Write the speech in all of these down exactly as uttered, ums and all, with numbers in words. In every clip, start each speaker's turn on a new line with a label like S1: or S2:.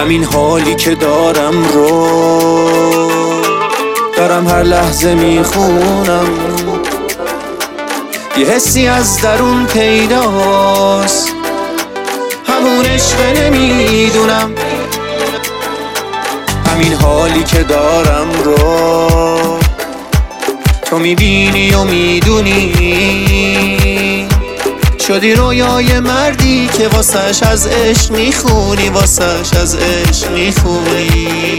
S1: همین حالی که دارم رو دارم هر لحظه میخونم، یه حسی از درون پیداست، همون عشق نمیدونم. همین حالی که دارم رو تو میبینی و میدونی، شدی رویای مردی که واسش از عشق میخونی، واسش از عشق میخونی.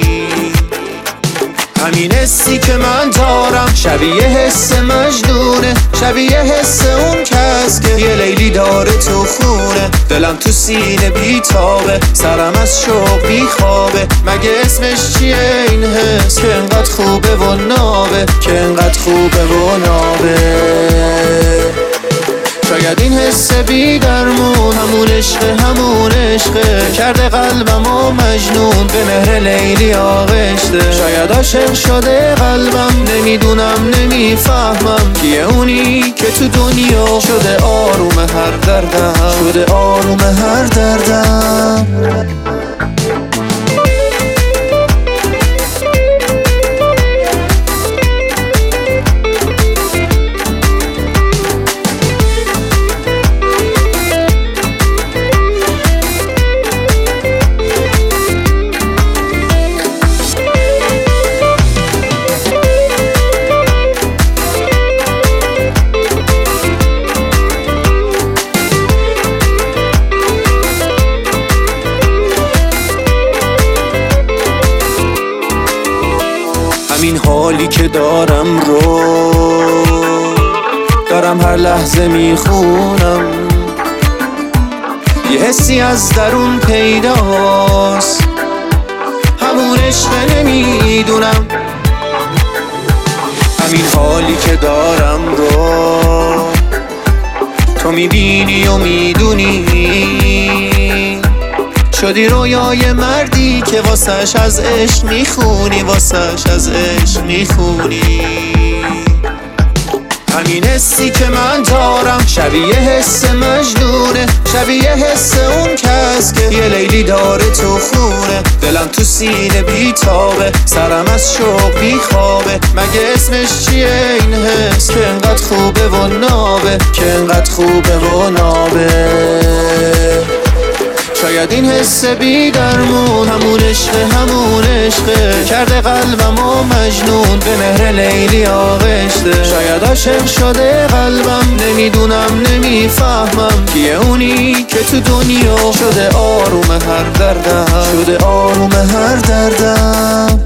S1: همین حسی که من دارم شبیه حس مجنونه، شبیه حس اون کس که یه لیلی داره تو خونه. دلم تو سینه بیتابه، سرم از شوق بیخوابه. مگه اسمش چیه این حس که انقدر خوبه و نابه، که انقدر خوبه و نابه؟ شاید این حس بی درمون همون عشق، همون عشقه کرده قلبمو مجنون، به مهر لیلی آغشته. شاید عاشق شده قلبم، نمیدونم نمیفهمم کیه اونی که تو دنیا شده آروم هر دردم، شده آروم هر دردم. همین حالی که دارم رو دارم هر لحظه میخونم، یه حسی از درون پیداست، همون عشق نمیدونم. همین حالی که دارم رو تو میبینی و میدونی، شدی رویای مردی که واسش از عشق میخونی، واسش از عشق میخونی. همین حسی که من دارم شبیه حس مجنونه، شبیه حس اون کس که یه لیلی داره تو خونه. دلم تو سینه بیتابه، سرم از شوق بیخوابه. مگه اسمش چیه این حس که انقدر خوبه و نابه، که انقدر خوبه و نابه؟ شاید این حس بی درمون همون عشق، همون عشقه کرده قلبمو مجنون، به مهر لیلی آغشته. شاید عاشق شده قلبم، نمیدونم نمیفهمم کیه اونی که تو دنیا شده آروم هر دردم، شده آروم هر دردم.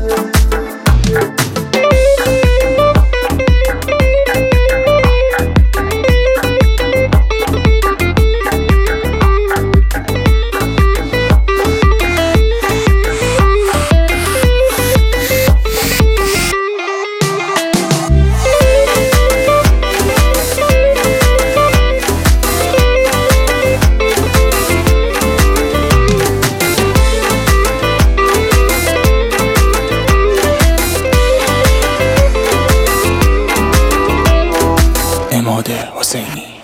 S2: اماده حسینی.